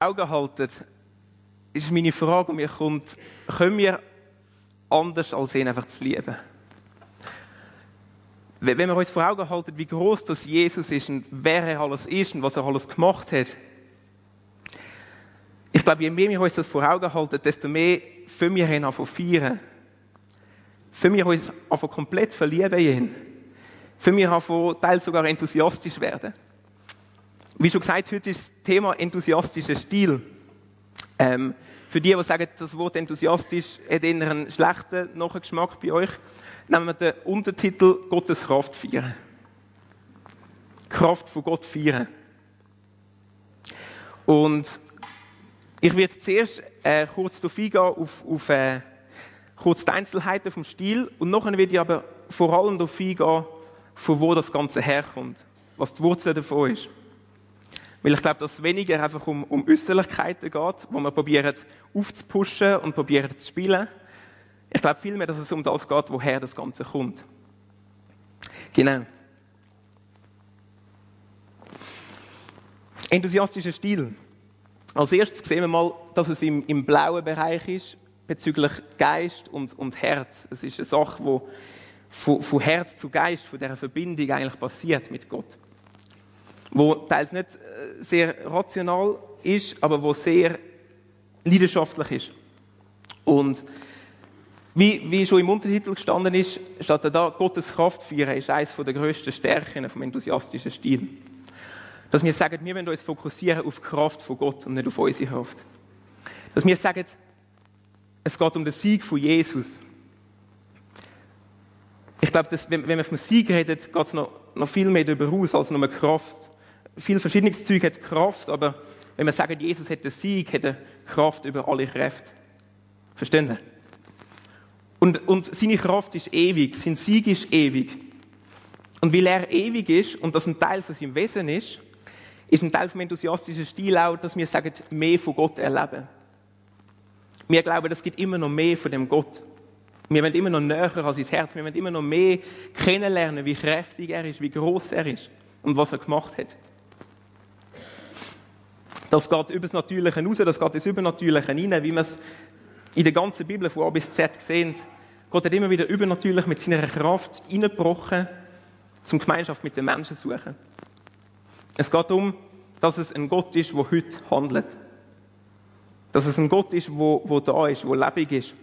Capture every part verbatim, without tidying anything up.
Augen halten, ist meine Frage, und mir kommt, können wir anders als ihn einfach zu lieben? Wenn wir uns vor Augen halten, wie groß das Jesus ist und wer er alles ist und was er alles gemacht hat, ich glaube, je mehr wir uns das vor Augen halten, desto mehr für wir ihn anfangen feiern. Für wir uns anfangen komplett verlieben in ihn. Für wir anfangen teils sogar enthusiastisch werden. Wie schon gesagt, heute ist das Thema enthusiastischer Stil. Ähm, für die, die sagen, das Wort enthusiastisch hat eher einen schlechten Nachgeschmack bei euch, nehmen wir den Untertitel Gottes Kraft feiern. Kraft von Gott feiern. Und ich werde zuerst äh, kurz darauf eingehen, auf, auf äh, kurz die Einzelheiten vom Stil, und nachher werde ich aber vor allem darauf eingehen, von wo das Ganze herkommt, was die Wurzel davon ist. Weil ich glaube, dass es weniger einfach um, um Äußerlichkeiten geht, wo wir probieren aufzupushen und probieren zu spielen. Ich glaube vielmehr, dass es um das geht, woher das Ganze kommt. Genau. Enthusiastischer Stil. Als erstes sehen wir mal, dass es im, im blauen Bereich ist, bezüglich Geist und, und Herz. Es ist eine Sache, die von, von Herz zu Geist, von dieser Verbindung eigentlich passiert mit Gott. Wo teils nicht sehr rational ist, aber wo sehr leidenschaftlich ist. Und wie, wie schon im Untertitel gestanden ist, steht da, Gottes Kraft feiern ist eines der grössten Stärken vom enthusiastischen Stil. Dass wir sagen, wir wollen uns fokussieren auf die Kraft von Gott und nicht auf unsere Kraft. Dass wir sagen, es geht um den Sieg von Jesus. Ich glaube, dass, wenn, wenn wir vom Sieg reden, geht es noch, noch viel mehr darüber aus als nur Kraft. Viel verschiedenes Zeug hat Kraft, aber wenn wir sagen, Jesus hat den Sieg, hat er Kraft über alle Kräfte. Verstehen Sie? Und, und seine Kraft ist ewig, sein Sieg ist ewig. Und weil er ewig ist und das ein Teil von seinem Wesen ist, ist ein Teil vom enthusiastischen Stil auch, dass wir sagen, mehr von Gott erleben. Wir glauben, es gibt immer noch mehr von dem Gott. Wir wollen immer noch näher an sein Herz. Wir wollen immer noch mehr kennenlernen, wie kräftig er ist, wie groß er ist und was er gemacht hat. Das geht über das Natürliche raus, das geht ins Übernatürliche hinein, wie wir es in der ganzen Bibel von A bis Z sehen. Gott hat immer wieder übernatürlich mit seiner Kraft hineingebrochen, zum Gemeinschaft mit den Menschen zu suchen. Es geht darum, dass es ein Gott ist, der heute handelt. Dass es ein Gott ist, der, der da ist, der lebendig ist.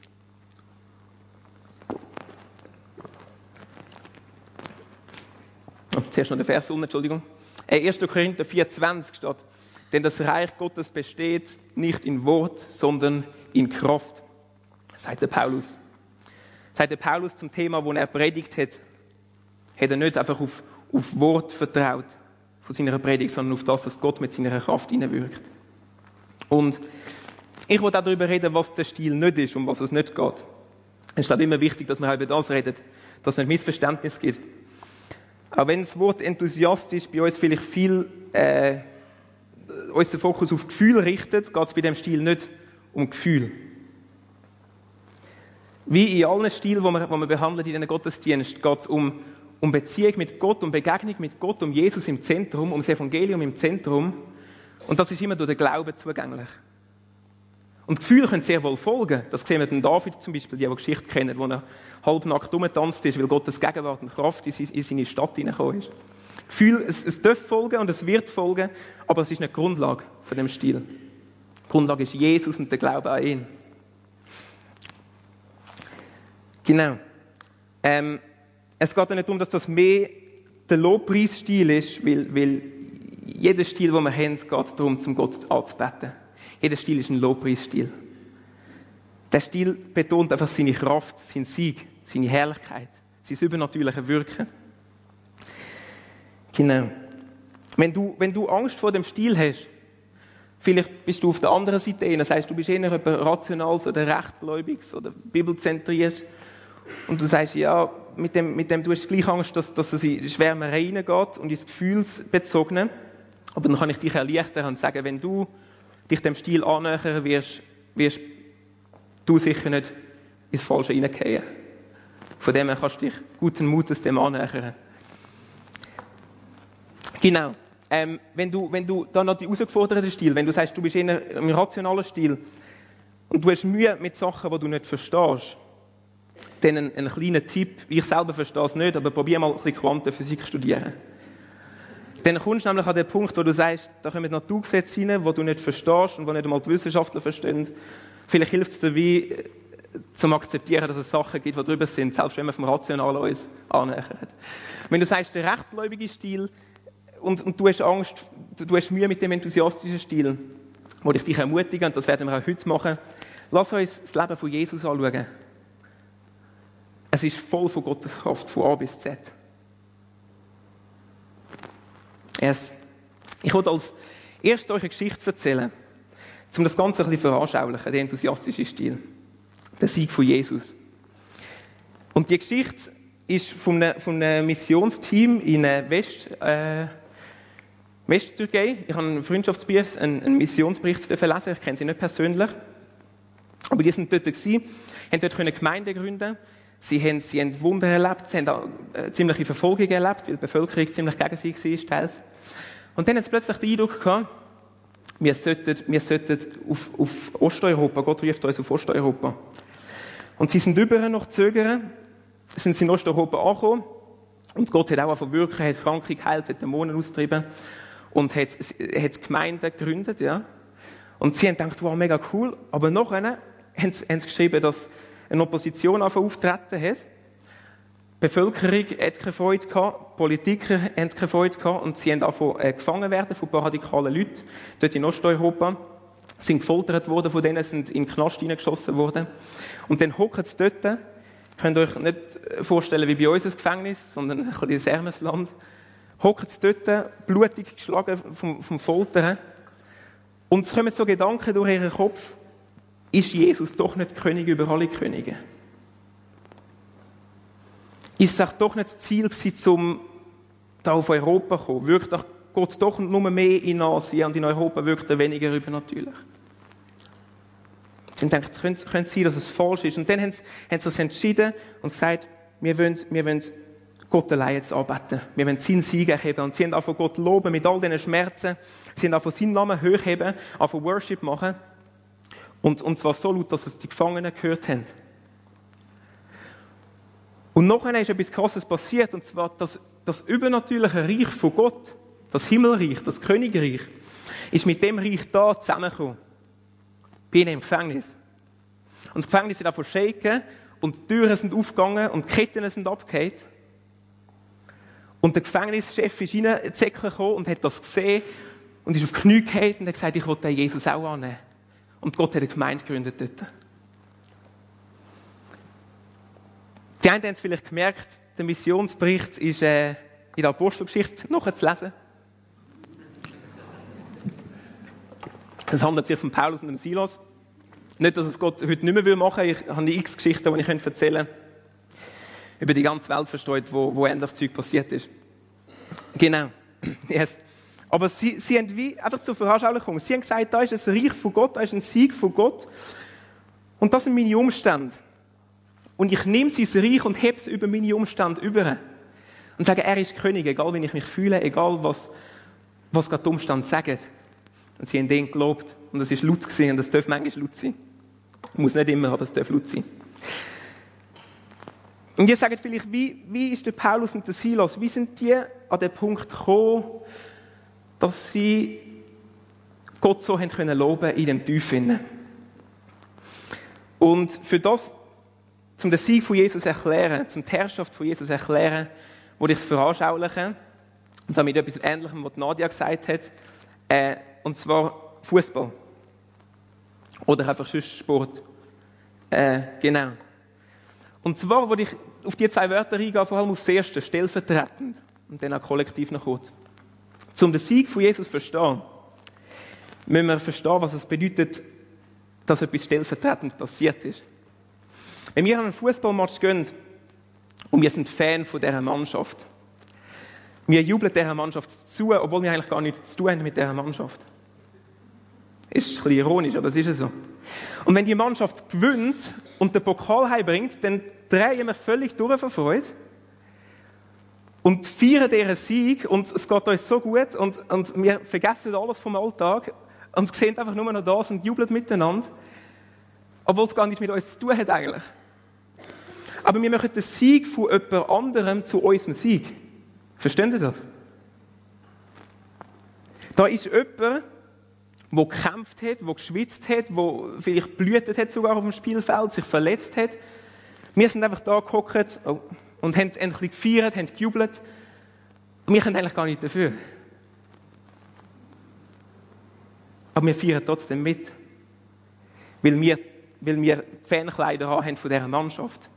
Oh, zuerst noch der Vers unten, Entschuldigung. erster Korinther vier zwanzig steht, denn das Reich Gottes besteht nicht in Wort, sondern in Kraft, sagt der Paulus. Sagt der Paulus zum Thema, das er predigt hat, hat er nicht einfach auf, auf Wort vertraut von seiner Predigt, sondern auf das, was Gott mit seiner Kraft hineinwirkt. Und ich will auch darüber reden, was der Stil nicht ist, um was es nicht geht. Es ist, glaube ich, immer wichtig, dass wir auch über das reden, dass es nicht Missverständnis gibt. Auch wenn das Wort enthusiastisch bei uns vielleicht viel äh, unseren Fokus auf Gefühl richtet, geht es bei dem Stil nicht um Gefühl. Wie in allen Stilen, die wir, die wir behandeln in diesen Gottesdiensten, geht es um, um Beziehung mit Gott, um Begegnung mit Gott, um Jesus im Zentrum, um das Evangelium im Zentrum. Und das ist immer durch den Glauben zugänglich. Und Gefühle können sehr wohl folgen. Das sehen wir den David zum Beispiel, die die Geschichte kennen, wo er halbnackt rumgetanzt ist, weil Gottes Gegenwart und Kraft in seine Stadt hineingekommen ist. Gefühl, es, es darf folgen und es wird folgen, aber es ist nicht die Grundlage von dem Stil. Die Grundlage ist Jesus und der Glaube an ihn. Genau. Ähm, es geht ja nicht darum, dass das mehr der Lobpreisstil ist, weil, weil jeder Stil, den wir haben, geht darum, zum Gott anzubeten. Jeder Stil ist ein Lobpreisstil. Der Stil betont einfach seine Kraft, seinen Sieg, seine Herrlichkeit, sein übernatürliches Wirken. Genau. Wenn du, wenn du Angst vor dem Stil hast, vielleicht bist du auf der anderen Seite, das heißt, du bist eher jemand Rationales oder Rechtgläubiges oder Bibelzentriert und du sagst, ja, mit dem, mit dem du hast gleich Angst, dass, dass es in Schwärmerei hineingeht und ins Gefühlsbezogene. Aber dann kann ich dich erleichtern und sagen, wenn du dich dem Stil annähern wirst, wirst du sicher nicht ins Falsche hineingehen. Von dem her kannst du dich guten Mutes dem annähern. Genau. ähm, wenn du, wenn du dann noch die herausgeforderten Stil, wenn du sagst, du bist eher im rationalen Stil und du hast Mühe mit Sachen, die du nicht verstehst, dann ein, ein kleiner Tipp, ich selber verstehe es nicht, aber probier mal ein bisschen Quantenphysik studieren. Dann kommst du nämlich an den Punkt, wo du sagst, da kommen Naturgesetze rein, die du nicht verstehst und die nicht einmal die Wissenschaftler verstehen. Vielleicht hilft es dir, wie, zum Akzeptieren, dass es Sachen gibt, die drüber sind, selbst wenn man vom Rationalen uns annähert. Wenn du sagst, der rechtgläubige Stil und, und du hast Angst, du, du hast Mühe mit dem enthusiastischen Stil, wo ich dich ermutige, und das werden wir auch heute machen, lass uns das Leben von Jesus anschauen. Es ist voll von Gottes Kraft, von A bis Z. Yes. Ich wollte als erstes euch eine Geschichte erzählen, um das Ganze ein bisschen zu veranschaulichen, den enthusiastischen Stil. Der Sieg von Jesus. Und die Geschichte ist von einem, von einem Missionsteam in West, äh, Westtürkei. Ich habe einen Freundschaftsbrief, einen, einen Missionsbericht lesen. Ich kenne sie nicht persönlich. Aber die sind dort gewesen, haben dort eine Gemeinde gründen. Sie haben, sie haben Wunder erlebt, sie haben auch eine ziemliche Verfolgung erlebt, weil die Bevölkerung ziemlich gegen sie war, teils. Und dann haben sie plötzlich den Eindruck gehabt, wir sollten, wir sollten auf, auf Osteuropa, Gott ruft uns auf Osteuropa. Und sie sind über noch zögern, sind sie in Osteuropa angekommen. Und Gott hat auch angefangen zu wirken, hat Kranke geheilt, hat Dämonen austrieben und hat, hat Gemeinden gegründet. Ja. Und sie haben gedacht, wow, mega cool. Aber nachher haben sie, haben sie geschrieben, dass eine Opposition auftreten hat. Die Bevölkerung hat keine Freude gehabt, Politiker haben keine Freude gehabt und sie haben angefangen äh, gefangen werden von ein paar radikalen Leuten dort in Osteuropa. Sind gefoltert worden von denen, sind in den Knast hineingeschossen worden. Und dann hocken sie dort. Könnt ihr euch nicht vorstellen wie bei uns ein Gefängnis, sondern ein kleines ärmeres Land. Hocken sie dort, blutig geschlagen vom, vom Foltern. Und es kommen so Gedanken durch ihren Kopf, ist Jesus doch nicht König über alle Könige? Ist es auch doch nicht das Ziel gewesen, um da auf Europa zu kommen? Wirkt auch Gott doch nur mehr in Asien und in Europa wirkt er weniger übernatürlich? Sie denken, es könnte, könnte sein, dass es falsch ist. Und dann haben sie, haben sie das entschieden und gesagt, wir wollen, wir wollen Gott allein jetzt anbeten. Wir wollen seinen Sieg erheben. Und sie haben angefangen Gott loben mit all diesen Schmerzen. Sie haben angefangen seinen Namen hochheben, angefangen Worship machen. Und, und zwar so laut, dass es die Gefangenen gehört haben. Und nachher ist etwas Krasses passiert, und zwar das, das übernatürliche Reich von Gott, das Himmelreich, das Königreich, ist mit dem Reich da zusammengekommen. Bei ihnen im Gefängnis. Und das Gefängnis ist davon shaken und die Türen sind aufgegangen und die Ketten sind abgefallen. Und der Gefängnischef ist rein ins Säckchen gekommen und hat das gesehen und ist auf die Knie gefallen und hat gesagt, ich will den Jesus auch annehmen. Und Gott hat eine Gemeinde gegründet dort. Die einen haben es vielleicht gemerkt, der Missionsbericht ist äh, in der Apostelgeschichte nachzulesen. Es handelt sich von Paulus und dem Silas. Nicht, dass es Gott heute nicht mehr machen will. Ich habe x Geschichten, die ich erzählen könnte. Über die ganze Welt versteht, wo, wo ähnliches Zeug passiert ist. Genau. Yes. Aber sie, sie haben wie einfach zur Veranschaulichung. Sie haben gesagt, da ist ein Reich von Gott, da ist ein Sieg von Gott. Und das sind meine Umstände. Und ich nehme sein Reich und hebe es über meine Umstände über. Und sage, er ist König, egal wie ich mich fühle, egal was, was gerade die Umstände sagen. Und sie haben den gelobt. Und es war laut gewesen, und es darf manchmal laut sein. Muss nicht immer, aber es darf laut sein. Und ihr sagt vielleicht, wie, wie ist der Paulus und der Silas, wie sind die an den Punkt gekommen, dass sie Gott so haben können loben in dem Tiefen. Und für das, um den Sieg von Jesus zu erklären, um die Herrschaft von Jesus zu erklären, wo ich es veranschauliche, und zwar mit etwas Ähnlichem, was Nadia gesagt hat, äh, und zwar Fußball. Oder einfach sonst Sport. Äh, genau. Und zwar, wo ich auf die zwei Wörter eingehe, vor allem auf das erste, stellvertretend, und dann auch kollektiv noch kurz. Um den Sieg von Jesus zu verstehen, müssen wir verstehen, was es bedeutet, dass etwas stellvertretend passiert ist. Wenn wir an einen Fußballmatch gehen und wir sind Fan von dieser Mannschaft, wir jubeln dieser Mannschaft zu, obwohl wir eigentlich gar nichts zu tun haben mit dieser Mannschaft. Ist ein bisschen ironisch, aber es ist so. Und wenn die Mannschaft gewinnt und den Pokal heimbringt, dann drehen wir völlig durch vor Freude. Und feiern diesen Sieg und es geht uns so gut und, und wir vergessen alles vom Alltag und sehen einfach nur noch das und jubeln miteinander, obwohl es gar nichts mit uns zu tun hat eigentlich. Aber wir machen den Sieg von jemand anderem zu unserem Sieg. Versteht ihr das? Da ist jemand, der gekämpft hat, der geschwitzt hat, der vielleicht blühtet hat sogar auf dem Spielfeld, sich verletzt hat. Wir sind einfach da gehockt und haben endlich gefeiert, haben gejubelt. Und wir können eigentlich gar nicht dafür. Aber wir feiern trotzdem mit. Weil wir, weil wir Fankleider haben von dieser Mannschaft.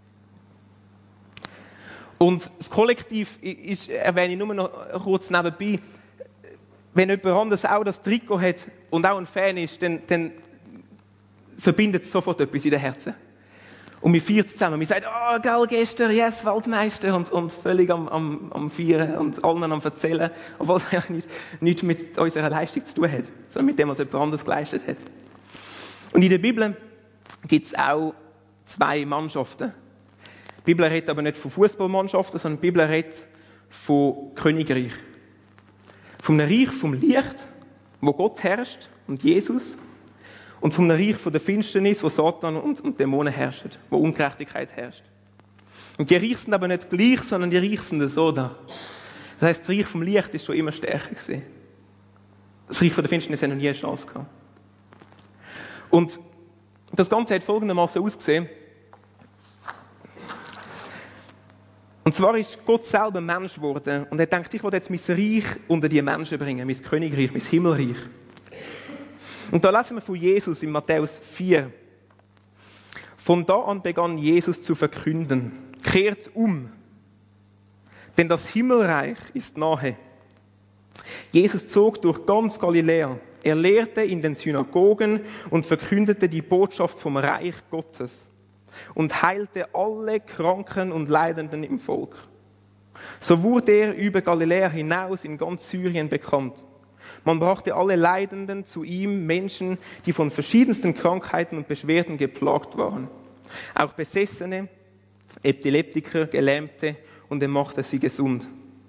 Und das Kollektiv ist, erwähne ich nur noch kurz nebenbei, wenn jemand anderes auch das Trikot hat und auch ein Fan ist, dann, dann verbindet es sofort etwas in den Herzen. Und wir feiern zusammen. Wir sagen, oh, geil, gestern, yes, Weltmeister. Und, und völlig am, am, am Feiern und allen am Erzählen. Obwohl es eigentlich nichts, nichts mit unserer Leistung zu tun hat, sondern mit dem, was jemand anderes geleistet hat. Und in der Bibel gibt es auch zwei Mannschaften. Die Bibel redet aber nicht von Fußballmannschaften, sondern die Bibel redet von Königreich. Von einem Reich vom Licht, wo Gott herrscht und Jesus. Und von einem Reich von der Finsternis, wo Satan und, und Dämonen herrschen, wo Ungerechtigkeit herrscht. Und die Reiche sind aber nicht gleich, sondern die Reiche sind so da. Das heisst, das Reich vom Licht ist schon immer stärker gewesen. Das Reich von der Finsternis hat noch nie eine Chance gehabt. Und das Ganze hat folgendermaßen ausgesehen. Und zwar ist Gott selber Mensch geworden und er denkt, ich will jetzt mein Reich unter die Menschen bringen, mein Königreich, mein Himmelreich. Und da lesen wir von Jesus in Matthäus vier. Von da an begann Jesus zu verkünden, kehrt um, denn das Himmelreich ist nahe. Jesus zog durch ganz Galiläa. Er lehrte in den Synagogen und verkündete die Botschaft vom Reich Gottes und heilte alle Kranken und Leidenden im Volk. So wurde er über Galiläa hinaus in ganz Syrien bekannt. Man brachte alle Leidenden zu ihm, Menschen, die von verschiedensten Krankheiten und Beschwerden geplagt waren. Auch Besessene, Epileptiker, Gelähmte, und er machte sie gesund.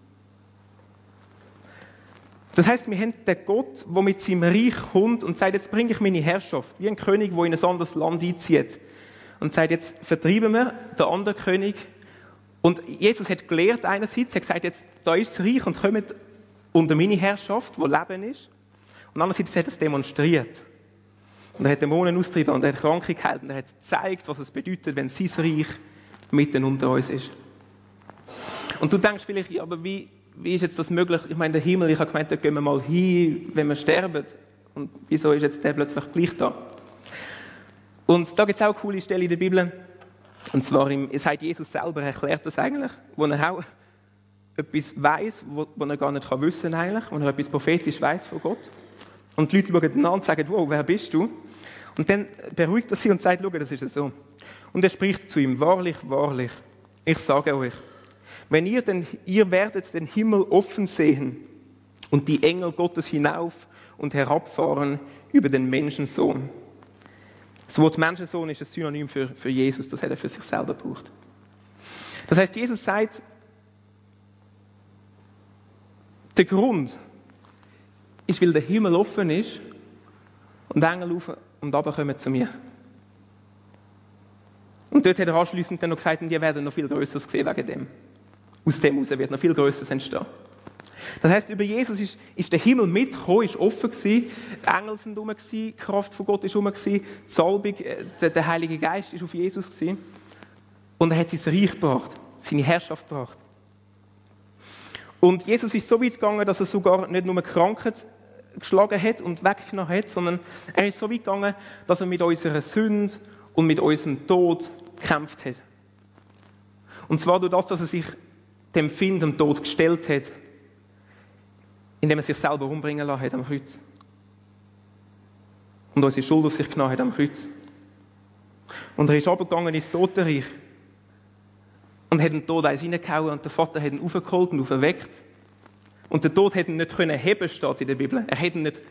Das heisst, wir haben den Gott, der mit seinem Reich kommt und sagt, jetzt bringe ich meine Herrschaft, wie ein König, der in ein anderes Land einzieht. Und sagt, jetzt vertreiben wir den anderen König. Und Jesus hat gelehrt einerseits, er hat gesagt, jetzt, da ist das Reich und kommt unter meine Herrschaft, wo Leben ist. Und andererseits hat er es demonstriert. Und er hat Dämonen austrieben und er hat Kranke geheilt und er hat gezeigt, was es bedeutet, wenn sein Reich mitten unter uns ist. Und du denkst vielleicht, ja, aber wie, wie ist jetzt das möglich? Ich meine, der Himmel, ich habe gemeint, da gehen wir mal hin, wenn wir sterben. Und wieso ist jetzt der plötzlich gleich da? Und da gibt es auch eine coole Stelle in der Bibel. Und zwar, im, es sagt Jesus selber, er erklärt das eigentlich, wo er auch etwas weiss, was er gar nicht wissen kann eigentlich, wo er etwas prophetisch weiss von Gott. Und die Leute schauen ihn an und sagen, wow, wer bist du? Und dann beruhigt er sie und sagt, schau, das ist so. Und er spricht zu ihm, wahrlich, wahrlich, ich sage euch, wenn ihr, denn, ihr werdet den Himmel offen sehen und die Engel Gottes hinauf und herabfahren über den Menschensohn. Das Wort Menschensohn ist ein Synonym für, für Jesus, das hat er für sich selber gebraucht. Das heisst, Jesus sagt, der Grund ist, weil der Himmel offen ist und Engel rauf und runter kommen zu mir. Und dort hat er anschliessend dann noch gesagt, und die werden noch viel Größeres sehen wegen dem. Aus dem heraus wird noch viel Größeres entstehen. Das heisst, über Jesus ist, ist der Himmel mitgekommen, ist offen gewesen, die Engel sind herum gewesen, die Kraft von Gott ist herum gewesen, die Salbung, der, der Heilige Geist ist auf Jesus gewesen. Und er hat sein Reich gebracht, seine Herrschaft gebracht. Und Jesus ist so weit gegangen, dass er sogar nicht nur Kranken geschlagen hat und weggenommen hat, sondern er ist so weit gegangen, dass er mit unserer Sünde und mit unserem Tod gekämpft hat. Und zwar durch das, dass er sich dem Feind am Tod gestellt hat, indem er sich selber umbringen lassen hat am Kreuz. Und unsere Schuld auf sich genommen hat am Kreuz. Und er ist runtergegangen ins Totenreich und hat den Tod eins reingehauen und der Vater hat ihn aufgeholt und auferweckt. Und der Tod hätte ihn nicht können heben, steht in der Bibel. Er hätte ihn nicht,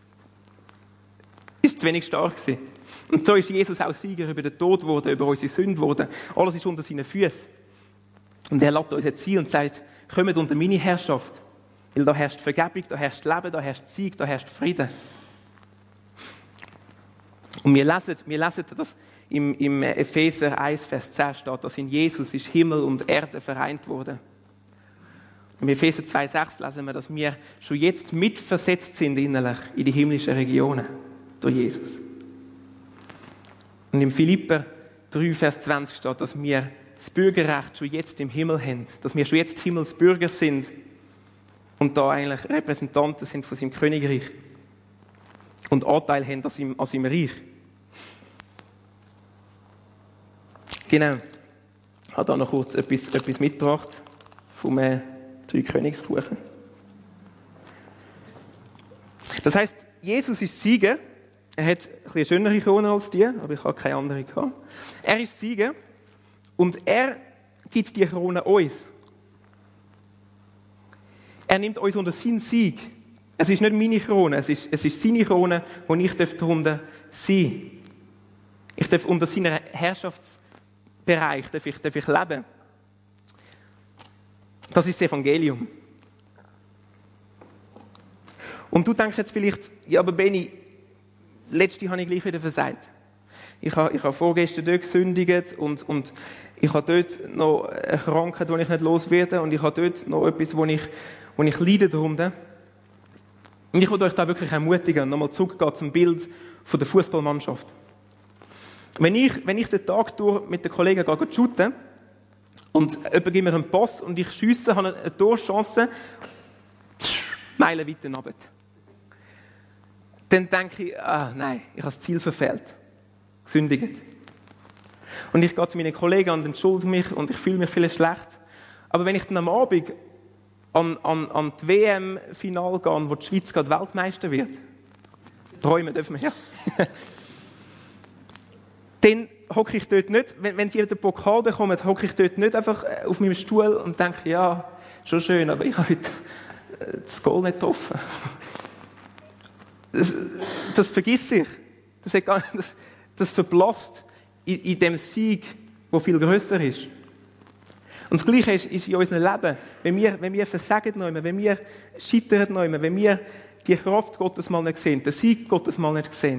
ist zu wenig stark gewesen. Und so ist Jesus auch Sieger über den Tod geworden, über unsere Sünde geworden. Alles ist unter seinen Füßen. Und er lässt uns jetzt ziehen und sagt, kommt unter meine Herrschaft. Weil da herrscht Vergebung, da herrscht Leben, da herrscht Sieg, da herrscht Frieden. Und wir lesen, wir lesen dass im, im Epheser eins, Vers zehn steht, dass in Jesus ist Himmel und Erde vereint wurden. Im Epheser zwei, sechs lesen wir, dass wir schon jetzt mitversetzt sind innerlich in die himmlischen Regionen durch Jesus. Und im Philipper drei, Vers zwanzig steht, dass wir das Bürgerrecht schon jetzt im Himmel haben, dass wir schon jetzt Himmelsbürger sind und da eigentlich Repräsentanten sind von seinem Königreich und Anteil haben an seinem, an seinem Reich. Genau. Ich habe da noch kurz etwas, etwas mitgebracht vom äh, drei Königskuchen. Das heisst, Jesus ist Sieger. Er hat ein bisschen schönere Krone als die, aber ich habe keine andere gehabt. Er ist Sieger und er gibt die Krone uns. Er nimmt uns unter seinen Sieg. Es ist nicht meine Krone, es ist, es ist seine Krone, wo ich darunter sein darf. Ich darf unter seinem Herrschaftsbereich darf ich, darf ich leben. Das ist das Evangelium. Und du denkst jetzt vielleicht, ja, aber Benni, letzte habe ich gleich wieder versagt. Ich habe, ich habe vorgestern dort gesündigt und, und ich habe dort noch eine Krankheit, die ich nicht los werde und ich habe dort noch etwas, wo ich, wo ich leide darunter. Und ich wollte euch da wirklich ermutigen, nochmal zurückgehen zum Bild von der Fußballmannschaft. Wenn ich, wenn ich den Tag durch mit den Kollegen gehe, shooten und jemand gibt mir einen Pass und ich schiesse, habe eine Torchance, Meilen weiter runter. Dann denke ich, ah, nein, ich habe das Ziel verfehlt. Gesündigt. Und ich gehe zu meinen Kollegen und entschuldige mich und ich fühle mich vielleicht schlecht. Aber wenn ich dann am Abend an, an, an die W M-Finale gehe, wo die Schweiz gerade Weltmeister wird, träumen dürfen wir, ja. Dann hocke ich dort nicht, wenn, wenn sie den Pokal bekommen, hocke ich dort nicht einfach auf meinem Stuhl und denke, ja, schon schön, aber ich habe heute das Goal nicht getroffen. Das, das vergisst sich. Das, das, das verblasst in, in dem Sieg, der viel grösser ist. Und das Gleiche ist, ist in unserem Leben. Wenn wir, wenn wir versagen, wenn wir scheitern, wenn wir die Kraft Gottes mal nicht sehen, den Sieg Gottes mal nicht sehen,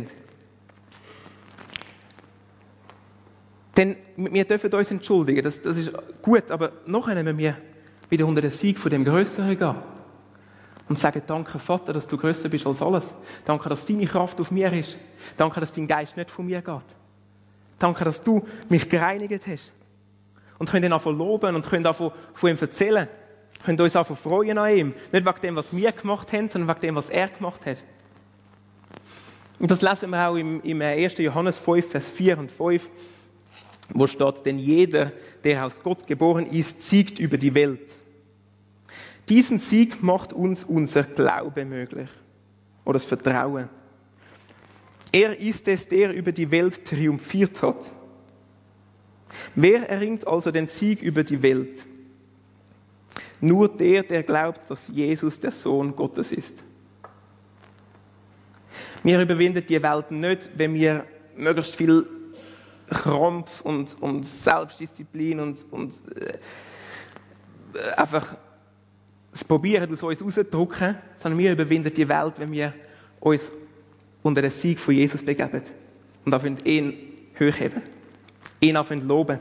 dann wir dürfen uns entschuldigen, das, das ist gut, aber nachher müssen wir wieder unter den Sieg von dem Grösseren gehen. Und sagen, danke Vater, dass du grösser bist als alles. Danke, dass deine Kraft auf mir ist. Danke, dass dein Geist nicht von mir geht. Danke, dass du mich gereinigt hast. Und können ihn einfach loben und können einfach von ihm erzählen. Können uns einfach freuen an ihm. Nicht wegen dem, was wir gemacht haben, sondern wegen dem, was er gemacht hat. Und das lesen wir auch im, im ersten Johannes fünf, Vers vier und fünf, wo steht, denn jeder, der aus Gott geboren ist, siegt über die Welt. Diesen Sieg macht uns unser Glaube möglich. Oder das Vertrauen. Er ist es, der über die Welt triumphiert hat. Wer erringt also den Sieg über die Welt? Nur der, der glaubt, dass Jesus der Sohn Gottes ist. Wir überwinden die Welt nicht, wenn wir möglichst viel Krampf und, und Selbstdisziplin und, und äh, einfach das Probieren aus uns rauszudrücken, sondern wir überwinden die Welt, wenn wir uns unter den Sieg von Jesus begeben und auf ihn hochheben, ihn auf ihn loben.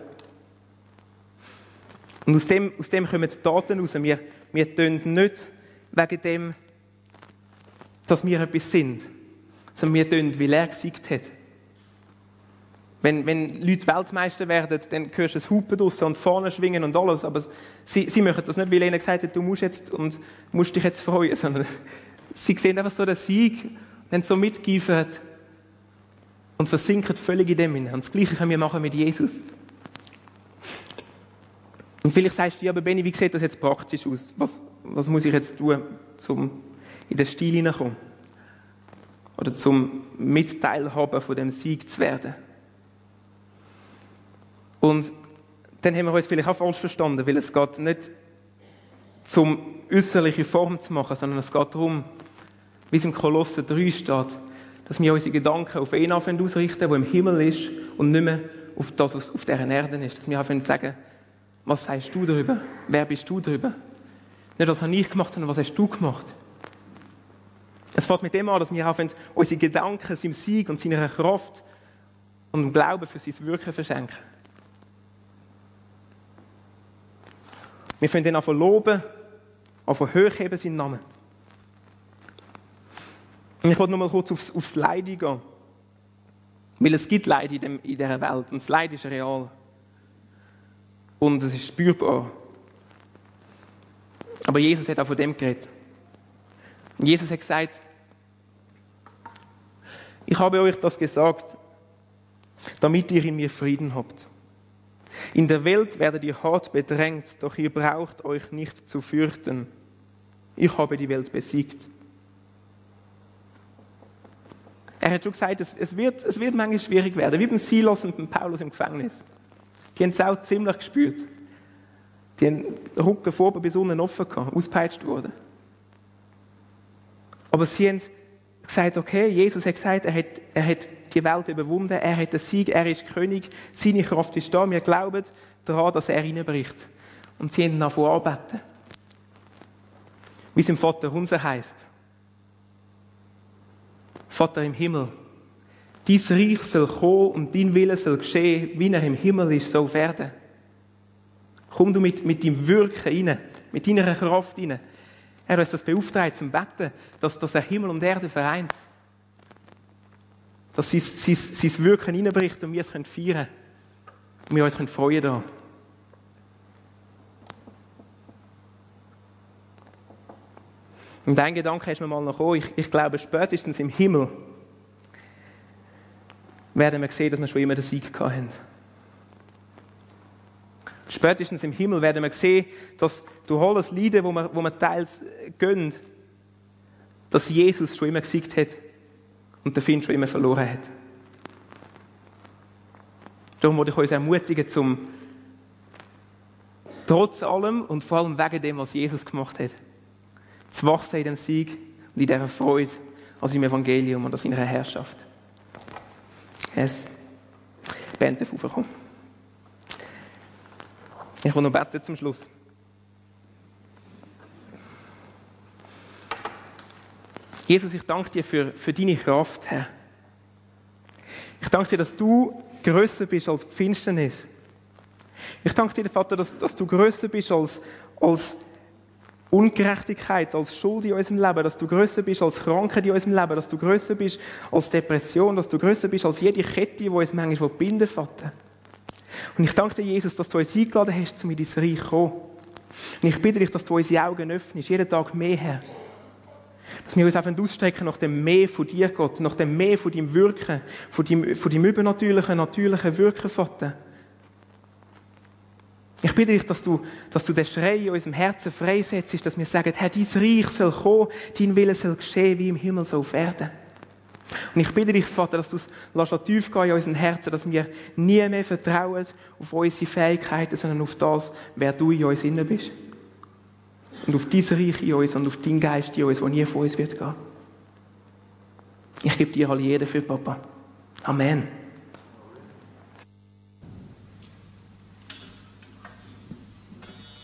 Und aus dem, aus dem kommen die Taten raus. Wir, wir tun nicht wegen dem, dass wir etwas sind, sondern wir tun, weil er gesiegt hat. Wenn, wenn Leute Weltmeister werden, dann hörst du das Hupen draussen und Fahnen schwingen und alles. Aber sie, sie machen das nicht, weil ihnen gesagt hat, du musst, jetzt und musst dich jetzt freuen, sondern sie sehen einfach so den Sieg, wenn sie so mitgeifern und versinken völlig in dem hinein. Und das Gleiche können wir machen mit Jesus. Und vielleicht sagst du, ja, aber Benni, wie sieht das jetzt praktisch aus? Was, was muss ich jetzt tun, um in den Stil hineinzukommen? Oder zum Mitteilhaben von dem Sieg zu werden? Und dann haben wir uns vielleicht auch falsch verstanden, weil es geht nicht um äußerliche Form zu machen, sondern es geht darum, wie es im Kolosser drei steht, dass wir unsere Gedanken auf ihn ausrichten, der im Himmel ist und nicht mehr auf das, was auf dieser Erde ist. Dass wir sagen, was sagst du darüber? Wer bist du darüber? Nicht, was habe ich gemacht, sondern was hast du gemacht? Es fängt mit dem an, dass wir auch unsere Gedanken seinem Sieg und seiner Kraft und dem Glauben für sein Wirken verschenken. Wir können ihn anfangen loben, anfangen hochheben seinen Namen. Und ich wollte noch mal kurz aufs, aufs Leid eingehen. Weil es gibt Leid in, dem, in dieser Welt und das Leid ist real. Und es ist spürbar. Aber Jesus hat auch von dem geredet. Und Jesus hat gesagt, ich habe euch das gesagt, damit ihr in mir Frieden habt. In der Welt werdet ihr hart bedrängt, doch ihr braucht euch nicht zu fürchten. Ich habe die Welt besiegt. Er hat schon gesagt, es, es, wird, es wird manchmal schwierig werden, wie beim Silas und beim Paulus im Gefängnis. Die haben es auch ziemlich gespürt. Die haben den Rücken vorne bis unten offen gehabt, ausgepeitscht worden. Aber sie haben gesagt, okay, Jesus hat gesagt, er hat, er hat die Welt überwunden, er hat den Sieg, er ist König, seine Kraft ist da, wir glauben daran, dass er reinbricht. Und sie haben ihn angefangen anbeten. Wie es im Vater unser heisst. Vater im Himmel, dein Reich soll kommen und dein Wille soll geschehen, wie er im Himmel ist, so werden. Komm du mit, mit deinem Wirken rein, mit deiner Kraft rein. Er hat uns das beauftragt zum Beten, dass, dass er Himmel und Erde vereint. Dass sein, sein, sein Wirken reinbricht und wir es feiern können. Und wir uns freuen daran. Und ein Gedanke ist mir mal noch gekommen. Ich, ich glaube, spätestens im Himmel werden wir sehen, dass wir schon immer den Sieg hatten. Spätestens im Himmel werden wir sehen, dass durch alles Leiden, wo wir, wo wir teils gehen, dass Jesus schon immer gesiegt hat und der Feind schon immer verloren hat. Darum wollte ich uns ermutigen, zum trotz allem und vor allem wegen dem, was Jesus gemacht hat, zu wachsen in dem Sieg und in dieser Freude an seinem Evangelium und an seiner Herrschaft. Es Band darf raufkommen. Ich will noch beten zum Schluss. Jesus, ich danke dir für, für deine Kraft, Herr. Ich danke dir, dass du grösser bist als die Finsternis. Ich danke dir, Vater, dass, dass du grösser bist als, als Ungerechtigkeit, als Schuld in unserem Leben, dass du grösser bist als Krankheit in unserem Leben, dass du grösser bist als Depression, dass du grösser bist als jede Kette, die uns manchmal binden, Vater. Und ich danke dir, Jesus, dass du uns eingeladen hast, um in dein Reich zu kommen. Und ich bitte dich, dass du unsere Augen öffnest, jeden Tag mehr, Herr. Dass wir uns einfach ausstrecken nach dem Mehr von dir, Gott, nach dem Mehr von deinem Wirken, von deinem, von deinem übernatürlichen, natürlichen Wirken, Vater. Ich bitte dich, dass du, dass du den Schrei in unserem Herzen freisetzt, dass wir sagen, Herr, dein Reich soll kommen, dein Wille soll geschehen, wie im Himmel so auf Erden. Und ich bitte dich, Vater, dass du es tief gehen in unseren Herzen, dass wir nie mehr vertrauen auf unsere Fähigkeiten, sondern auf das, wer du in uns inne bist. Und auf dein Reich in uns und auf deinen Geist in uns, der nie von uns wird gehen. Ich gebe dir alle jeden für Papa. Amen.